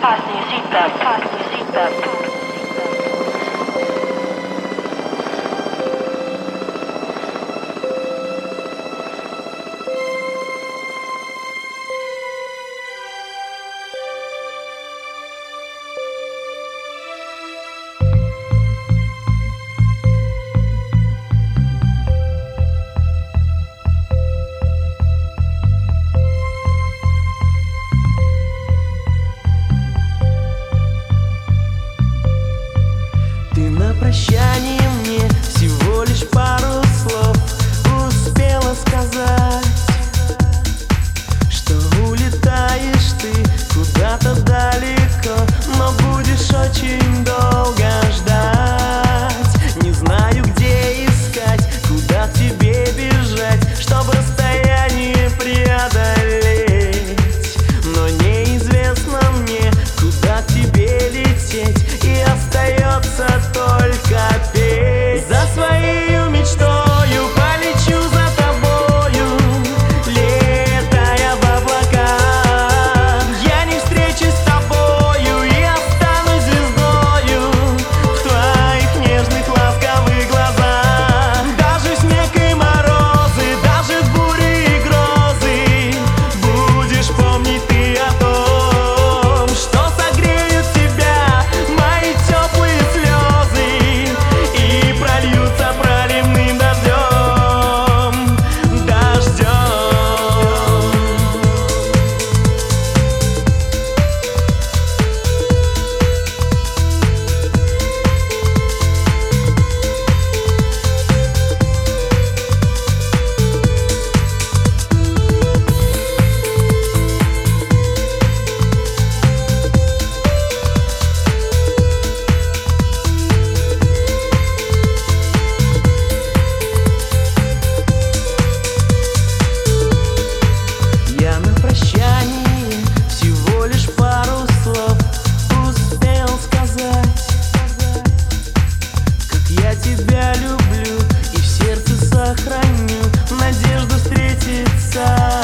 Fasten your seatbelt. Fasten your seatbelt. На прощание мне всего лишь пару слов успела сказать, что улетаешь ты куда-то далеко, но будешь очень долго ждать. Не знаю, где искать, куда к тебе бежать, чтобы расстояние преодолеть, но неизвестно мне, куда к тебе лететь, и остается только петь. За своею мечтою полечу за тобою, летая в облаках. Я не встречусь с тобою и останусь звездою в твоих нежных ласковых глазах. Даже снег и морозы, даже бури и грозы, будешь помнить ты о том, что согреют тебя мои теплые слезы и прольются проливным дождем, дождем. Я на прощание всего лишь пару слов успел сказать, как я тебя люблю и в сердце сохраню надежду встретиться.